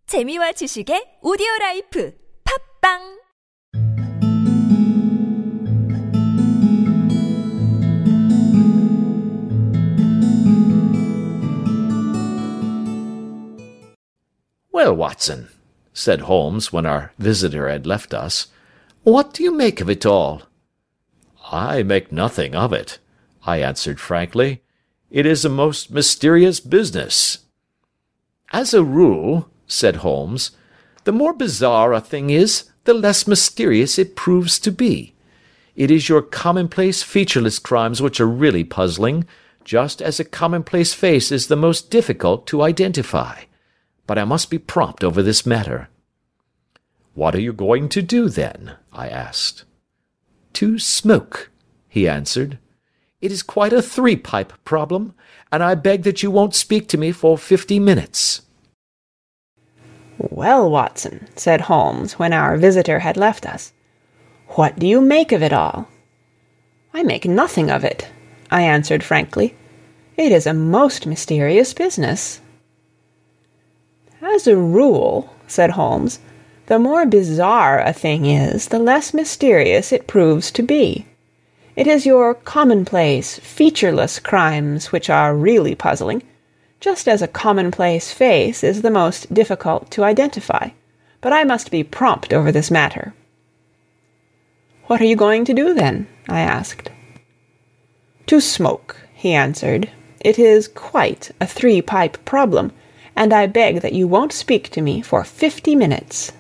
재미와 지식의 오디오라이프 팝빵 "Well, Watson," said Holmes when our visitor had left us, "what do you make of it all?" "I make nothing of it," I answered frankly. "It is a most mysterious business." "As a rule," said Holmes, "the more bizarre a thing is, the less mysterious it proves to be. It is your commonplace, featureless crimes which are really puzzling, just as a commonplace face is the most difficult to identify. But I must be prompt over this matter." "What are you going to do, then?" I asked. "To smoke," he answered. "It is quite a three-pipe problem, and I beg that you won't speak to me for 50 minutes. "Well, Watson," said Holmes, when our visitor had left us, "what do you make of it all?" "I make nothing of it," I answered frankly. "It is a most mysterious business." "As a rule," said Holmes, "the more bizarre a thing is, the less mysterious it proves to be. It is your commonplace, featureless crimes which are really puzzling, just as a commonplace face is the most difficult to identify. But I must be prompt over this matter." "What are you going to do, then?" I asked. "To smoke," he answered. "It is quite a three-pipe problem, and I beg that you won't speak to me for 50 minutes.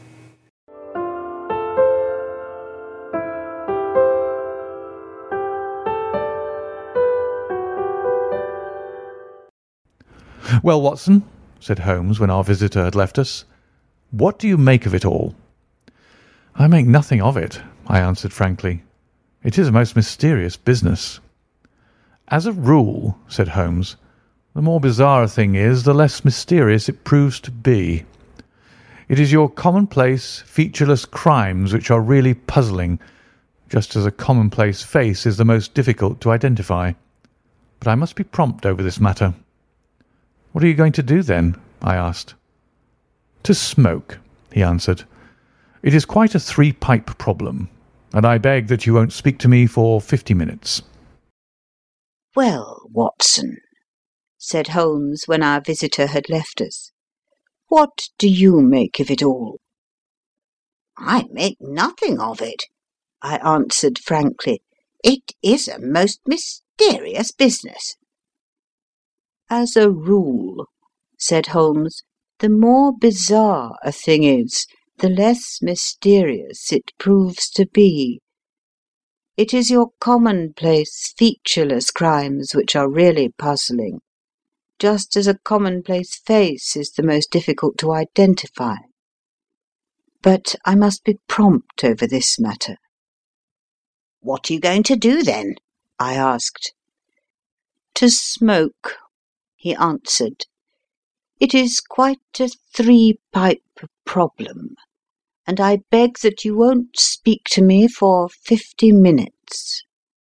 "Well, Watson," said Holmes when our visitor had left us, "what do you make of it all?" "I make nothing of it," I answered frankly. "It is a most mysterious business." "As a rule," said Holmes, "the more bizarre a thing is, the less mysterious it proves to be. It is your commonplace, featureless crimes which are really puzzling, just as a commonplace face is the most difficult to identify. But I must be prompt over this matter." "What are you going to do, then?" I asked. "To smoke," he answered. "It is quite a three-pipe problem, and I beg that you won't speak to me for 50 minutes. "Well, Watson," said Holmes when our visitor had left us, "what do you make of it all?" "I make nothing of it," I answered frankly. "It is a most mysterious business." "As a rule," said Holmes, "the more bizarre a thing is, the less mysterious it proves to be. It is your commonplace, featureless crimes which are really puzzling, just as a commonplace face is the most difficult to identify. But I must be prompt over this matter." "What are you going to do, then?" I asked. "To smoke," he answered. "It is quite a three-pipe problem, and I beg that you won't speak to me for 50 minutes.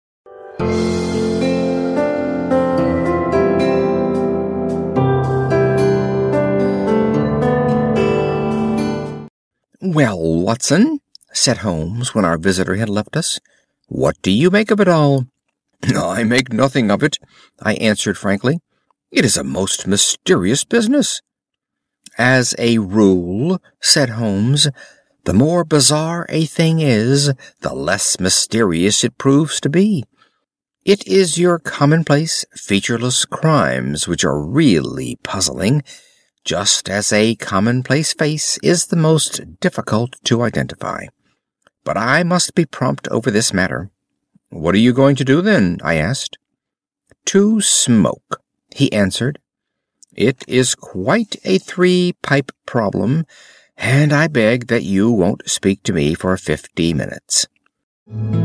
"Well, Watson," said Holmes when our visitor had left us, "what do you make of it all?" "I make nothing of it," I answered frankly. "It is a most mysterious business." "As a rule," said Holmes, "the more bizarre a thing is, the less mysterious it proves to be. It is your commonplace, featureless crimes which are really puzzling, just as a commonplace face is the most difficult to identify. But I must be prompt over this matter." "What are you going to do, then?" I asked. "To smoke," he answered. "It is quite a three-pipe problem, and I beg that you won't speak to me for 50 minutes.